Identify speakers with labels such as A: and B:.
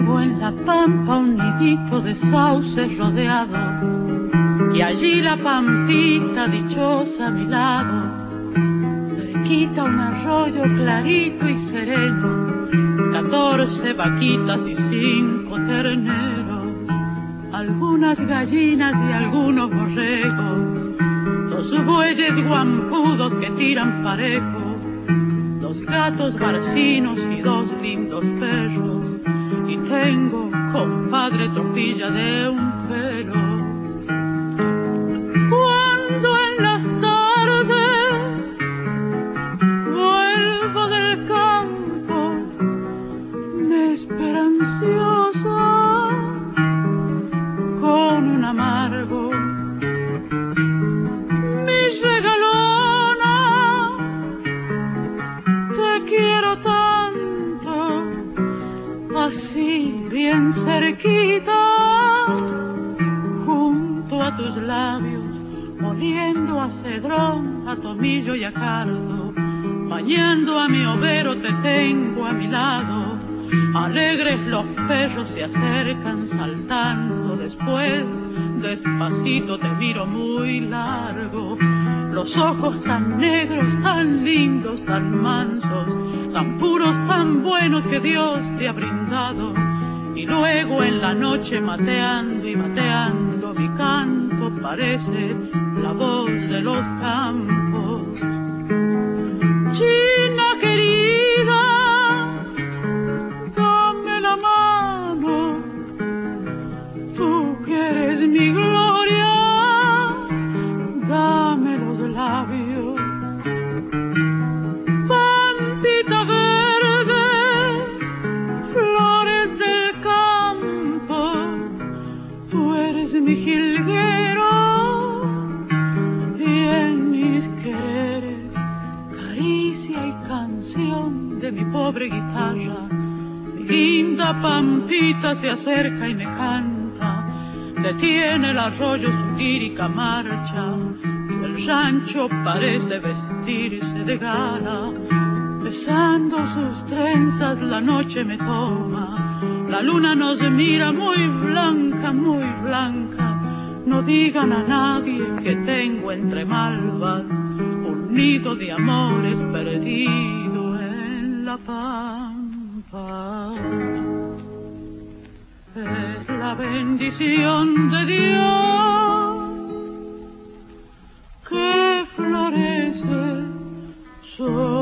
A: Tengo en la pampa un nidito de sauces rodeado, y allí la pampita dichosa a mi lado. Cerquita un arroyo clarito y sereno, 14 vaquitas y 5 terneros, algunas gallinas y algunos borregos, 2 bueyes guampudos que tiran parejo, 2 gatos barcinos y 2 lindos perros, y tengo, compadre, tropilla de un pelo. Cuando en las tardes vuelvo del campo, me espera ansiosa con un amargo. Mi regalona, te quiero tanto, así bien cerquita, junto a tus labios, oliendo a cedrón, a tomillo y a cardo. Bañando a mi overo te tengo a mi lado, alegres los perros se acercan saltando. Después, despacito te miro muy largo, los ojos tan negros, tan lindos, tan mansos, tan puros, tan buenos que Dios te ha brindado. Y luego en la noche mateando y mateando, mi canto parece la voz de los campos. China querida, dame la mano, tú que eres mi gloria, dame los labios. Pampita verde, flores del campo, tú eres mi jilguero, y en mis quereres caricia y canción de mi pobre guitarra. Mi linda Pampita se acerca y me canta, detiene el arroyo su lírica marcha, y el rancho parece vestirse de gala. Besando sus trenzas la noche me toma, la luna nos mira muy blanca, muy blanca. No digan a nadie que tengo entre malvas un nido de amores perdido en la pampa. Es la bendición de Dios que florece sobre